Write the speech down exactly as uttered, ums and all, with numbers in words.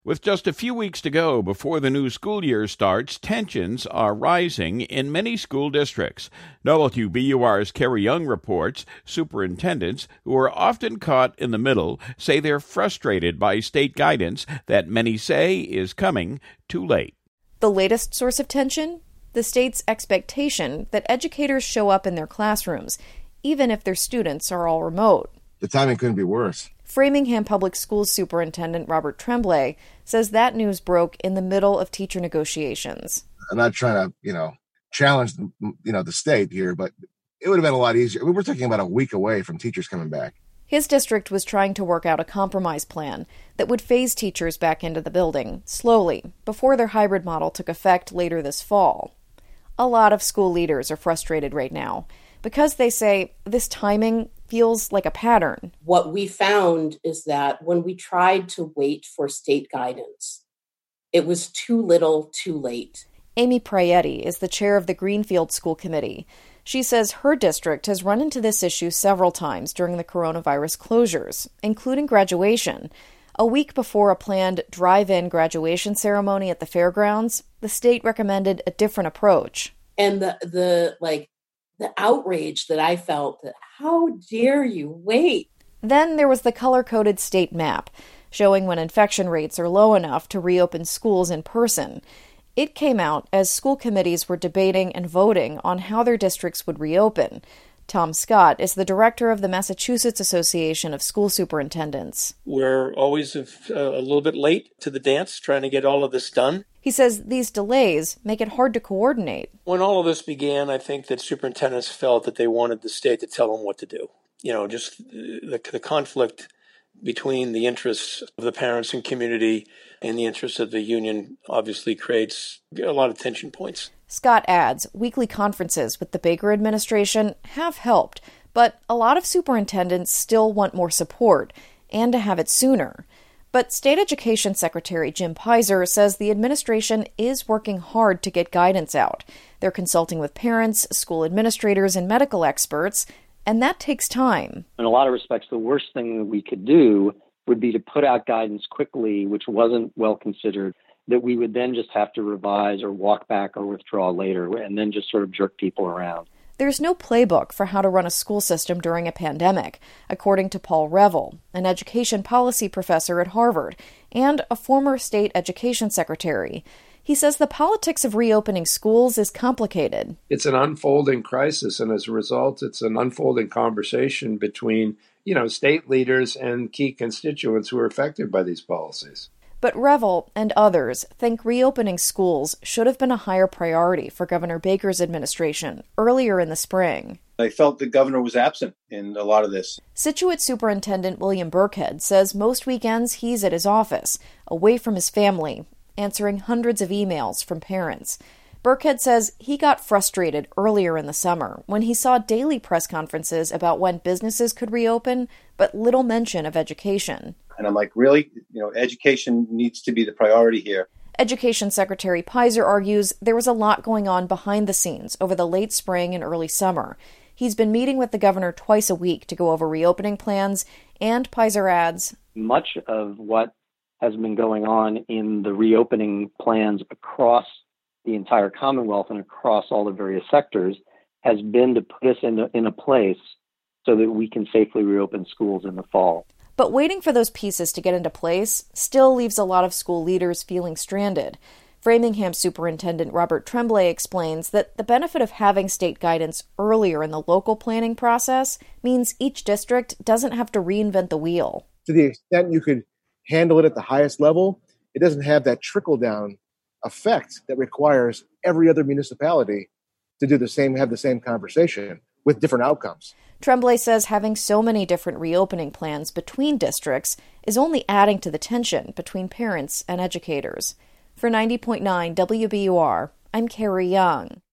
With just a few weeks to go before the new school year starts, tensions are rising in many school districts. W B U R's Carrie Young reports superintendents who are often caught in the middle say they're frustrated by state guidance that many say is coming too late. The latest source of tension? The state's expectation that educators show up in their classrooms, even if their students are all remote. The timing couldn't be worse. Framingham Public Schools Superintendent Robert Tremblay says that news broke in the middle of teacher negotiations. I'm not trying to, you know, challenge, you know, the state here, but it would have been a lot easier. We're talking about a week away from teachers coming back. His district was trying to work out a compromise plan that would phase teachers back into the building slowly before their hybrid model took effect later this fall. A lot of school leaders are frustrated right now because they say this timing feels like a pattern. What we found is that when we tried to wait for state guidance, it was too little, too late. Amy Prietti is the chair of the Greenfield School Committee. She says her district has run into this issue several times during the coronavirus closures, including graduation. A week before a planned drive-in graduation ceremony at the fairgrounds, the state recommended a different approach. And the, the like, the outrage that I felt, that how dare you wait? Then there was the color-coded state map, showing when infection rates are low enough to reopen schools in person. It came out as school committees were debating and voting on how their districts would reopen. Tom Scott is the director of the Massachusetts Association of School Superintendents. We're always a, a little bit late to the dance, trying to get all of this done. He says these delays make it hard to coordinate. When all of this began, I think that superintendents felt that they wanted the state to tell them what to do. You know, just the, the conflict between the interests of the parents and community and the interests of the union obviously creates a lot of tension points. Scott adds, weekly conferences with the Baker administration have helped, but a lot of superintendents still want more support and to have it sooner. But State Education Secretary Jim Pizer says the administration is working hard to get guidance out. They're consulting with parents, school administrators, and medical experts, and that takes time. In a lot of respects, the worst thing that we could do would be to put out guidance quickly, which wasn't well considered, that we would then just have to revise or walk back or withdraw later, and then just sort of jerk people around. There's no playbook for how to run a school system during a pandemic, according to Paul Revel, an education policy professor at Harvard and a former state education secretary. He says the politics of reopening schools is complicated. It's an unfolding crisis, and as a result, it's an unfolding conversation between, you know, state leaders and key constituents who are affected by these policies. But Revel and others think reopening schools should have been a higher priority for Governor Baker's administration earlier in the spring. I felt the governor was absent in a lot of this. Scituate Superintendent William Burkhead says most weekends he's at his office, away from his family, answering hundreds of emails from parents. Burkhead says he got frustrated earlier in the summer when he saw daily press conferences about when businesses could reopen, but little mention of education. And I'm like, really? You know, education needs to be the priority here. Education Secretary Pizer argues there was a lot going on behind the scenes over the late spring and early summer. He's been meeting with the governor twice a week to go over reopening plans, and Pizer adds, much of what has been going on in the reopening plans across the entire Commonwealth and across all the various sectors has been to put us in a, in a place so that we can safely reopen schools in the fall. But waiting for those pieces to get into place still leaves a lot of school leaders feeling stranded. Framingham Superintendent Robert Tremblay explains that the benefit of having state guidance earlier in the local planning process means each district doesn't have to reinvent the wheel. To the extent you could handle it at the highest level, it doesn't have that trickle-down effect that requires every other municipality to do the same, have the same conversation with different outcomes. Tremblay says having so many different reopening plans between districts is only adding to the tension between parents and educators. For ninety point nine W B U R, I'm Carrie Young.